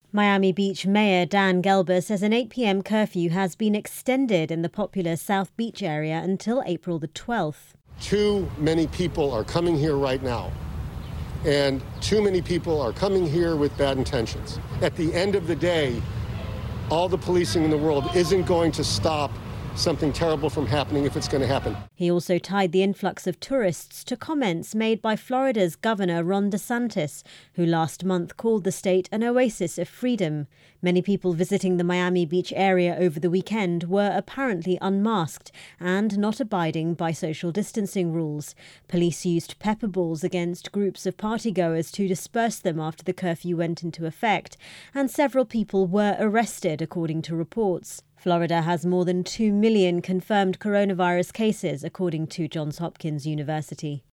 Miami Beach Mayor Dan Gelber says an 8 p.m. curfew has been extended in the popular South Beach area until April the 12th. Too many people are coming here right now, and too many people are coming here with bad intentions. At the end of the day, all the policing in the world isn't going to stop something terrible from happening if it's going to happen. He also tied the influx of tourists to comments made by Florida's Governor Ron DeSantis, who last month called the state an oasis of freedom. Many people visiting the Miami Beach area over the weekend were apparently unmasked and not abiding by social distancing rules. Police used pepper balls against groups of partygoers to disperse them after the curfew went into effect, and several people were arrested, according to reports. Florida has more than 2 million confirmed coronavirus cases, according to Johns Hopkins University.